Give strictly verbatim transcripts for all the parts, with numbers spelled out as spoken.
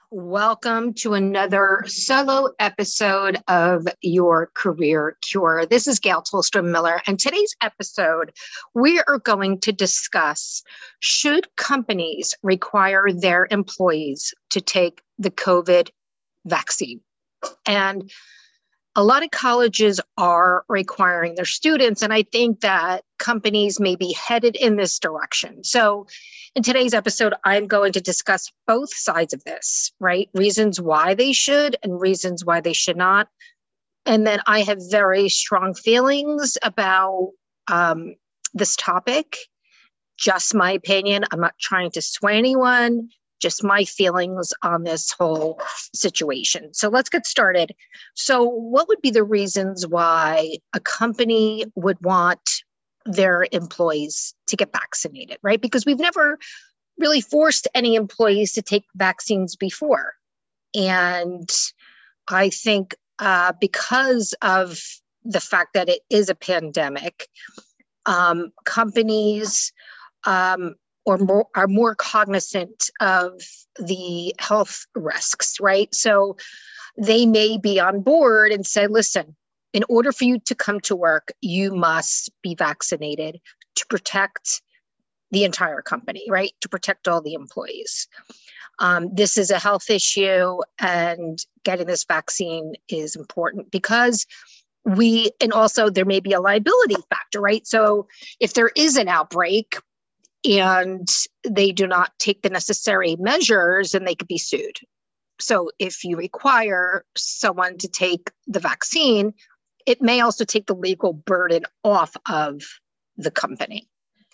Welcome to another solo episode of Your Career Cure. This is Gail Tolstrom Miller, and today's episode, we are going to discuss, should companies require their employees to take the COVID vaccine? And a lot of colleges are requiring their students, and I think that companies may be headed in this direction. So in today's episode, I'm going to discuss both sides of this, right? Reasons why they should and reasons why they should not. And then I have very strong feelings about um, this topic. Just my opinion. I'm not trying to sway anyone, just my feelings on this whole situation. So let's get started. So what would be the reasons why a company would want their employees to get vaccinated, right? Because we've never really forced any employees to take vaccines before. And I think uh, because of the fact that it is a pandemic, um, companies um, or more, are more cognizant of the health risks, right? So they may be on board and say, listen, in order for you to come to work, you must be vaccinated to protect the entire company, right? To protect all the employees. Um, this is a health issue, and getting this vaccine is important because we, and also there may be a liability factor, right? So if there is an outbreak and they do not take the necessary measures, then they could be sued. So if you require someone to take the vaccine, it may also take the legal burden off of the company.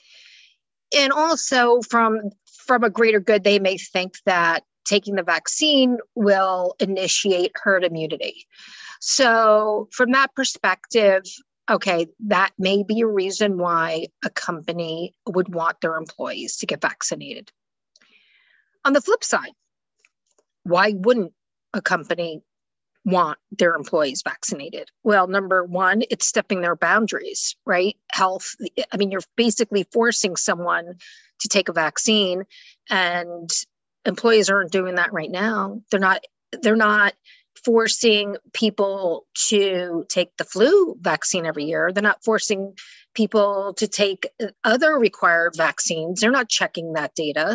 And also from, from a greater good, they may think that taking the vaccine will initiate herd immunity. So from that perspective, okay, that may be a reason why a company would want their employees to get vaccinated. On the flip side, why wouldn't a company want their employees vaccinated? Well, number one, it's stepping their boundaries, right? Health. I mean, you're basically forcing someone to take a vaccine, and employees aren't doing that right now. They're not, they're not forcing people to take the flu vaccine every year. They're not forcing people to take other required vaccines. They're not checking that data.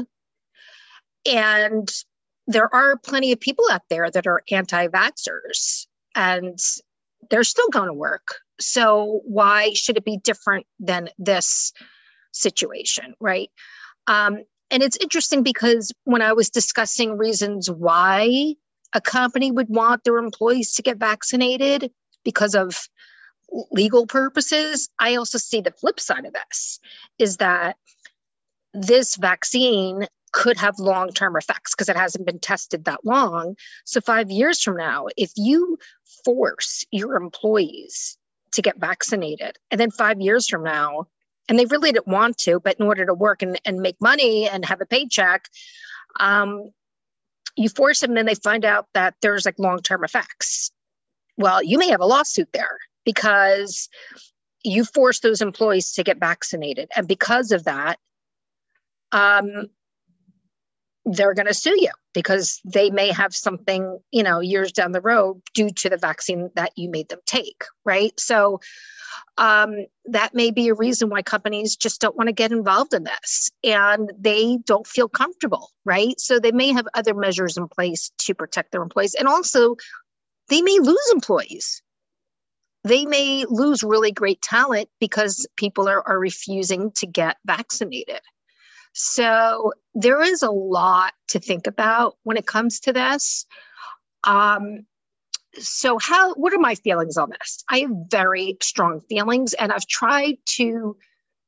And there are plenty of people out there that are anti-vaxxers, and they're still going to work. So why should it be different than this situation, right? Um, and it's interesting because when I was discussing reasons why a company would want their employees to get vaccinated because of legal purposes, I also see the flip side of this, is that this vaccine could have long-term effects because it hasn't been tested that long. So five years from now, if you force your employees to get vaccinated, and then five years from now, and they really didn't want to, but in order to work and, and make money and have a paycheck, um, you force them and then they find out that there's like long-term effects. Well, you may have a lawsuit there because you forced those employees to get vaccinated. And because of that, um, they're going to sue you because they may have something, you know, years down the road due to the vaccine that you made them take, right? So um, that may be a reason why companies just don't want to get involved in this and they don't feel comfortable, right? So they may have other measures in place to protect their employees. And also they may lose employees. They may lose really great talent because people are, are refusing to get vaccinated. So there is a lot to think about when it comes to this. Um, so how, what are my feelings on this? I have very strong feelings, and I've tried to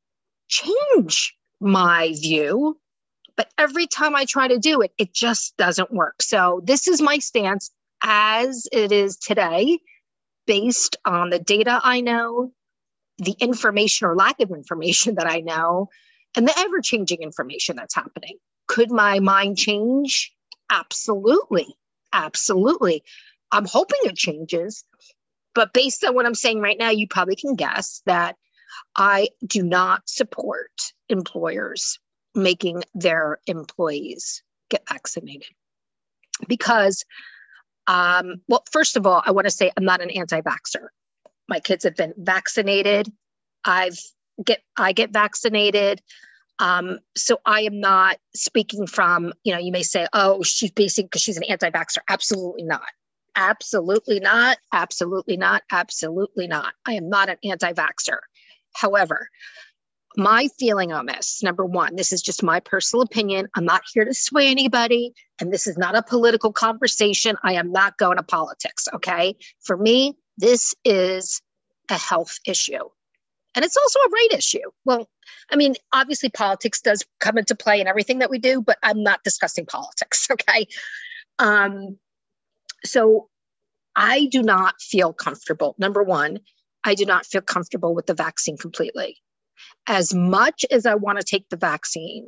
change my view, but every time I try to do it, it just doesn't work. So this is my stance as it is today, based on the data I know, the information or lack of information that I know, and the ever-changing information that's happening. Could my mind change? Absolutely. Absolutely. I'm hoping it changes. But based on what I'm saying right now, you probably can guess that I do not support employers making their employees get vaccinated. because, um, well, first of all, I want to say I'm not an anti-vaxxer. My kids have been vaccinated. I've get I get vaccinated. Um, so I am not speaking from, you know, you may say, oh, she's basically because she's an anti-vaxxer. Absolutely not. Absolutely not. Absolutely not. Absolutely not. I am not an anti-vaxxer. However, my feeling on this, number one, this is just my personal opinion. I'm not here to sway anybody, and this is not a political conversation. I am not going to politics, okay? For me, this is a health issue. And it's also a right issue. Well, I mean, obviously politics does come into play in everything that we do, but I'm not discussing politics, okay? Um, so I do not feel comfortable. Number one, I do not feel comfortable with the vaccine completely. As much as I want to take the vaccine,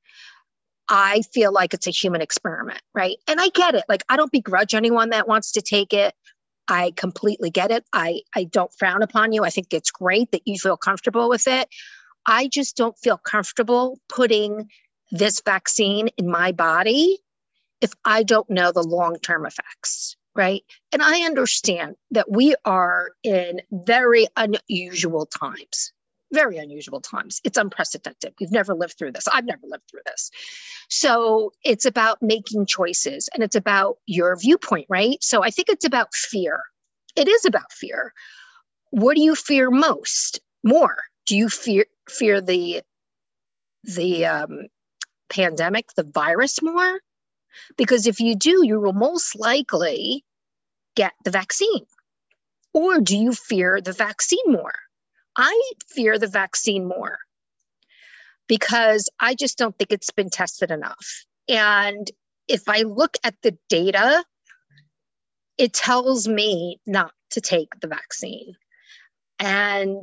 I feel like it's a human experiment, right? And I get it. Like, I don't begrudge anyone that wants to take it. I completely get it. I, I don't frown upon you. I think it's great that you feel comfortable with it. I just don't feel comfortable putting this vaccine in my body if I don't know the long-term effects, right? And I understand that we are in very unusual times, very unusual times. It's unprecedented. We've never lived through this. I've never lived through this. So it's about making choices, and it's about your viewpoint, right? So I think it's about fear. It is about fear. What do you fear most? More? Do you fear fear the the um, pandemic, the virus more? Because if you do, you will most likely get the vaccine. Or do you fear the vaccine more? I fear the vaccine more because I just don't think it's been tested enough. And if I look at the data, it tells me not to take the vaccine. And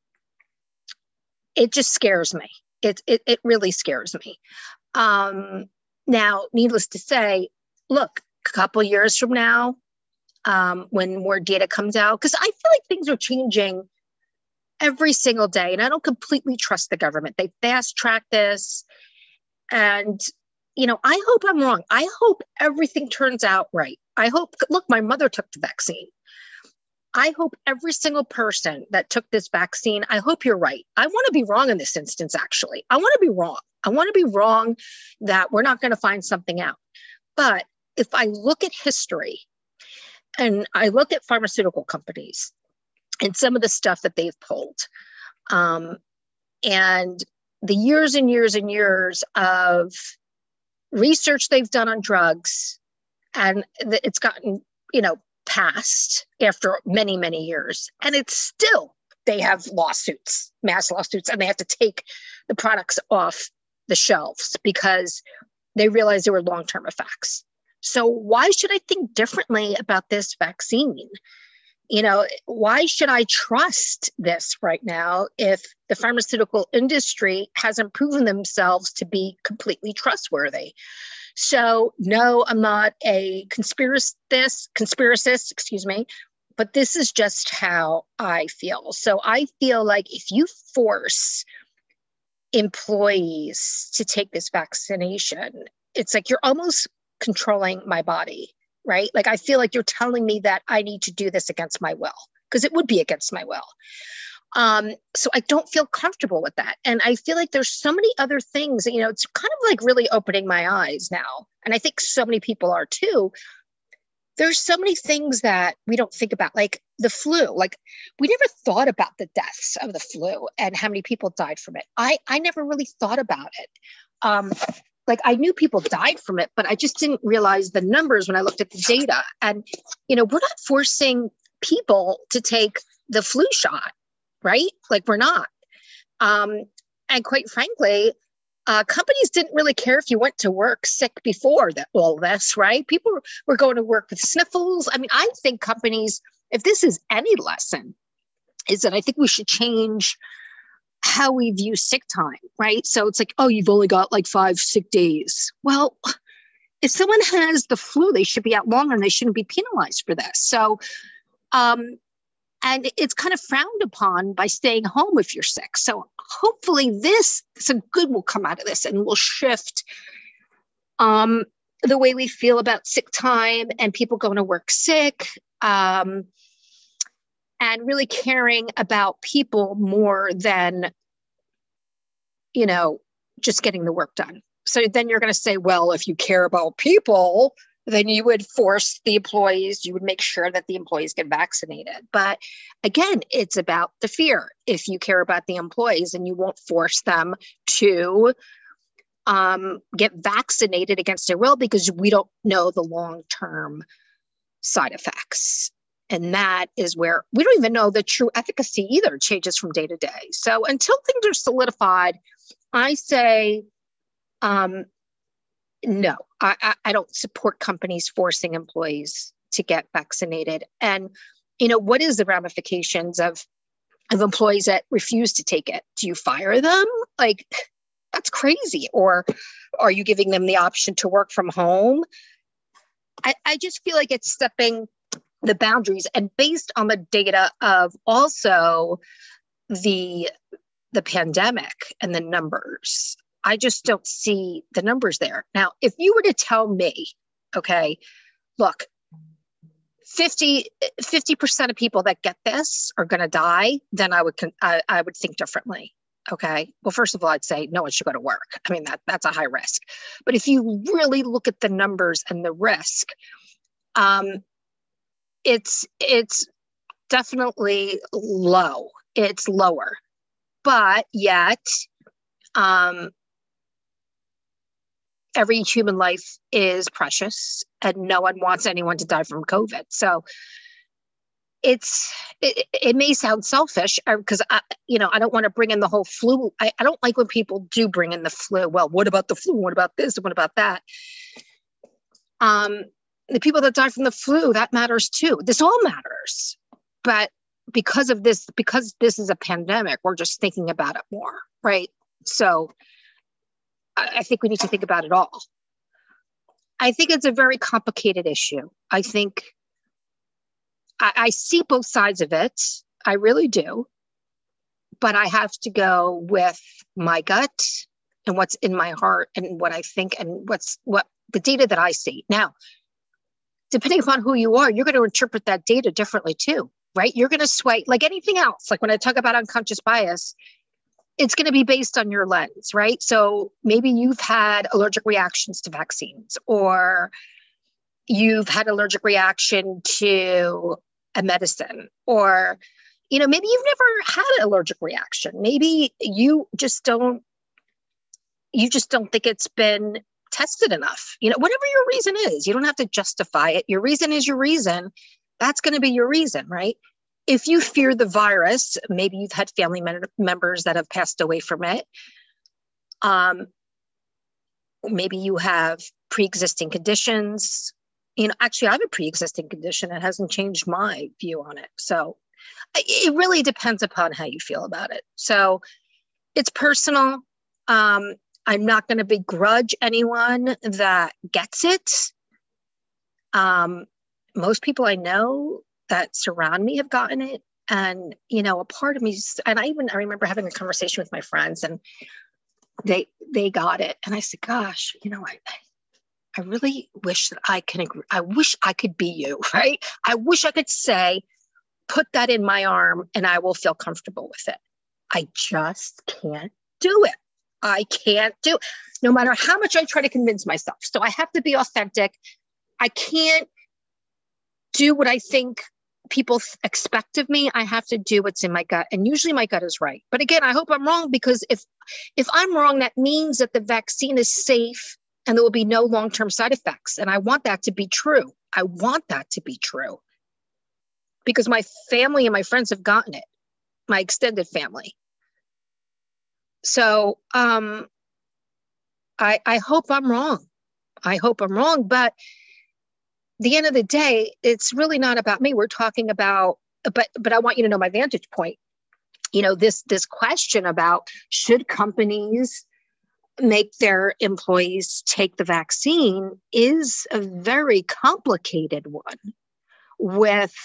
it just scares me. It, it, it really scares me. Um, now, needless to say, look, a couple years from now, um, when more data comes out, because I feel like things are changing every single day. And I don't completely trust the government. They fast track this. And, you know, I hope I'm wrong. I hope everything turns out right. I hope, look, my mother took the vaccine. I hope every single person that took this vaccine, I hope you're right. I want to be wrong in this instance, actually. I want to be wrong. I want to be wrong that we're not going to find something out. But if I look at history and I look at pharmaceutical companies and some of the stuff that they've pulled, um, and the years and years and years of research they've done on drugs, and it's gotten, you know, passed after many, many years. And it's still, they have lawsuits, mass lawsuits, and they have to take the products off the shelves because they realize there were long-term effects. So why should I think differently about this vaccine? You know, why should I trust this right now if the pharmaceutical industry hasn't proven themselves to be completely trustworthy? So no, I'm not a conspiracist, conspiracist, excuse me, but this is just how I feel. So I feel like if you force employees to take this vaccination, it's like you're almost controlling my body, right? Like I feel like you're telling me that I need to do this against my will, because it would be against my will. Um, so I don't feel comfortable with that. And I feel like there's so many other things, you know, it's kind of like really opening my eyes now. And I think so many people are too. There's so many things that we don't think about, like the flu. Like we never thought about the deaths of the flu and how many people died from it. I, I never really thought about it. Um, like I knew people died from it, but I just didn't realize the numbers when I looked at the data. And, you know, we're not forcing people to take the flu shot. Right? Like we're not. Um, and quite frankly, uh, companies didn't really care if you went to work sick before that, all this, right? People were going to work with sniffles. I mean, I think companies, if this is any lesson, is that I think we should change how we view sick time, right? So it's like, oh, you've only got like five sick days. Well, if someone has the flu, they should be out longer and they shouldn't be penalized for this. So, um, And it's kind of frowned upon by staying home if you're sick. So hopefully this, some good will come out of this and will shift. Um, the way we feel about sick time and people going to work sick, um, and really caring about people more than, you know, just getting the work done. So then you're going to say, well, if you care about people, then you would force the employees, you would make sure that the employees get vaccinated. But again, it's about the fear. If you care about the employees, and you won't force them to um, get vaccinated against their will, because we don't know the long-term side effects. And that is where we don't even know the true efficacy either. It changes from day to day. So until things are solidified, I say, um, no, I, I, I don't support companies forcing employees to get vaccinated. And, you know, what is the ramifications of, of employees that refuse to take it? Do you fire them? Like, that's crazy. Or are you giving them the option to work from home? I, I just feel like it's stepping the boundaries, and based on the data of also the the pandemic and the numbers, I just don't see the numbers there. Now, if you were to tell me, okay, look, fifty percent of people that get this are going to die, then I would I, I would think differently. Okay. Well, first of all, I'd say no one should go to work. I mean, that that's a high risk. But if you really look at the numbers and the risk, um, it's it's definitely low. It's lower, but yet, um, every human life is precious, and no one wants anyone to die from COVID. So it's it, it may sound selfish, because I, you know, I don't want to bring in the whole flu. I, I don't like when people do bring in the flu. Well, what about the flu? What about this? What about that? Um, the people that die from the flu, that matters too. This all matters. But because of this, because this is a pandemic, we're just thinking about it more, right? So I, I think we need to think about it all. I think it's a very complicated issue. I think I, I see both sides of it. I really do. But I have to go with my gut and what's in my heart and what I think and what's what the data that I see. Now, depending upon who you are, you're going to interpret that data differently too, right? You're going to sway like anything else. Like when I talk about unconscious bias, it's going to be based on your lens, right? So maybe you've had allergic reactions to vaccines, or you've had allergic reaction to a medicine, or, you know, maybe you've never had an allergic reaction. Maybe you just don't, you just don't think it's been tested enough. You know, whatever your reason is, you don't have to justify it. Your reason is your reason. That's going to be your reason, right? If you fear the virus, maybe you've had family mem- members that have passed away from it. Um, maybe you have pre-existing conditions. You know, actually, I have a pre-existing condition. It hasn't changed my view on it. So it really depends upon how you feel about it. So it's personal. Um, I'm not going to begrudge anyone that gets it. Um, most people I know that surround me have gotten it. And, you know, a part of me, and I even, I remember having a conversation with my friends, and they, they got it. And I said, gosh, you know, I, I really wish that I can agree. I wish I could be you, right? I wish I could say, put that in my arm and I will feel comfortable with it. I just can't do it. I can't do it, no matter how much I try to convince myself. So I have to be authentic. I can't do what I think people expect of me. I have to do what's in my gut. And usually my gut is right. But again, I hope I'm wrong, because if, if I'm wrong, that means that the vaccine is safe and there will be no long-term side effects. And I want that to be true. I want that to be true, because my family and my friends have gotten it, my extended family. So um, I, I hope I'm wrong. I hope I'm wrong. But at the end of the day, it's really not about me. We're talking about, but but I want you to know my vantage point. You know, this this question about, should companies make their employees take the vaccine, is a very complicated one with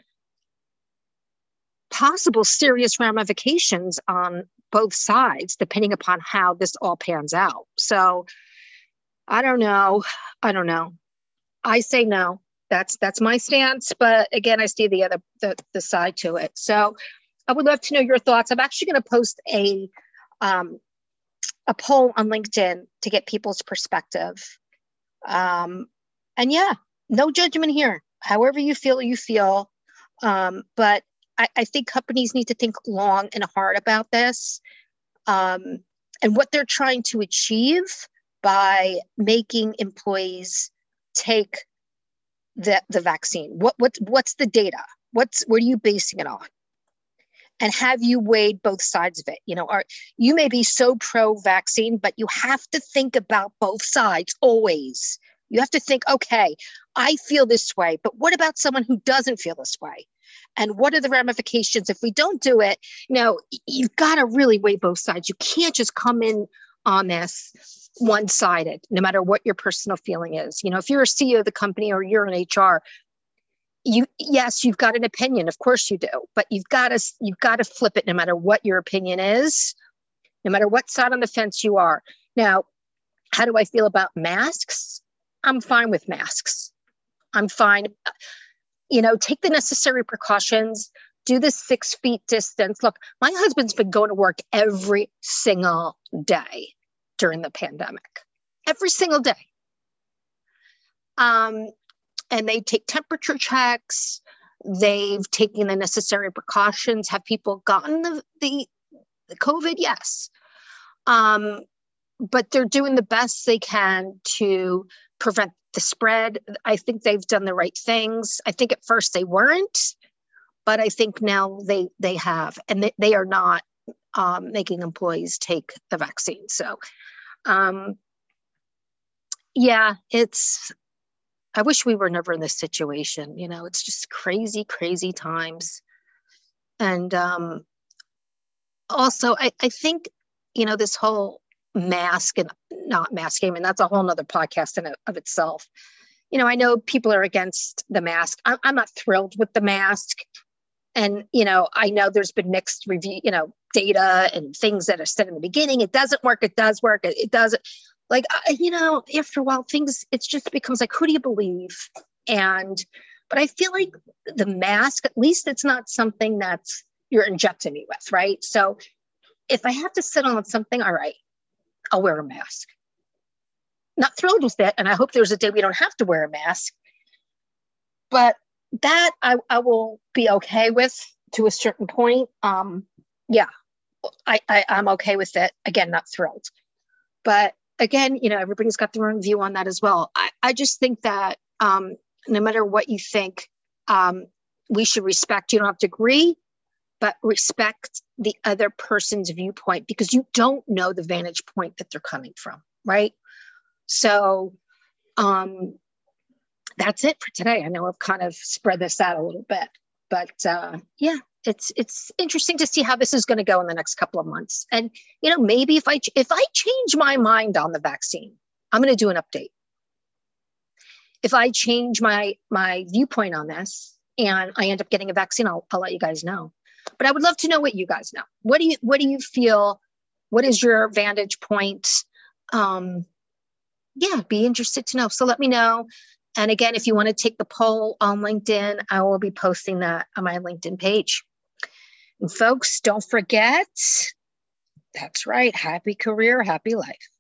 possible serious ramifications on both sides, depending upon how this all pans out. So I don't know. I don't know. I say no. That's that's my stance. But again, I see the other the, the side to it. So I would love to know your thoughts. I'm actually going to post a um, a poll on LinkedIn to get people's perspective. Um, and yeah, no judgment here. However you feel, you feel. Um, but I, I think companies need to think long and hard about this, um, and what they're trying to achieve by making employees take the, the vaccine. What, what, what's the data? What's, what are you basing it on? And have you weighed both sides of it? You know, are you may be so pro-vaccine, but you have to think about both sides always. You have to think, okay, I feel this way, but what about someone who doesn't feel this way? And what are the ramifications if we don't do it? You know, you've got to really weigh both sides. You can't just come in on this one-sided, no matter what your personal feeling is. You know, if you're a C E O of the company or you're in H R, you yes, you've got an opinion, of course you do, but you've got to you've got to flip it no matter what your opinion is, no matter what side on the fence you are. Now, how do I feel about masks? I'm fine with masks. I'm fine. You know, take the necessary precautions, do the six feet distance. Look, my husband's been going to work every single day during the pandemic, every single day. Um, and they take temperature checks. They've taken the necessary precautions. Have people gotten the, the, the COVID? Yes. Um, but they're doing the best they can to prevent the spread. I think they've done the right things. I think at first they weren't, but I think now they they have, and they, they are not um, making employees take the vaccine. So, um, yeah, it's, I wish we were never in this situation. You know, it's just crazy, crazy times. And um, also, I, I think, you know, this whole mask and not mask game, and that's a whole nother podcast in it, of itself. You know, I know people are against the mask. I'm, I'm not thrilled with the mask. And, you know, I know there's been mixed review, you know, data and things that are said in the beginning. It doesn't work. It does work. It, it doesn't. Like, you know, after a while, things, it just becomes like, who do you believe? And, but I feel like the mask, at least it's not something that's you're injecting me with, right? So if I have to sit on something, all right, I'll wear a mask. Not thrilled with it. And I hope there's a day we don't have to wear a mask. But that I, I will be okay with to a certain point. Um, yeah, I, I, I'm okay with it. Again, not thrilled. But again, you know, everybody's got their own view on that as well. I, I just think that um, no matter what you think, um, we should respect. You don't have to agree, but respect the other person's viewpoint, because you don't know the vantage point that they're coming from, right? So um, that's it for today. I know I've kind of spread this out a little bit, but uh, yeah, it's it's interesting to see how this is going to go in the next couple of months. And you know, maybe if I if I change my mind on the vaccine, I'm going to do an update. If I change my my viewpoint on this and I end up getting a vaccine, I'll I'll let you guys know. But I would love to know what you guys know. What do you what do you feel? What is your vantage point? Um, yeah, be interested to know. So let me know. And again, if you want to take the poll on LinkedIn, I will be posting that on my LinkedIn page. And folks, don't forget, that's right, happy career, happy life.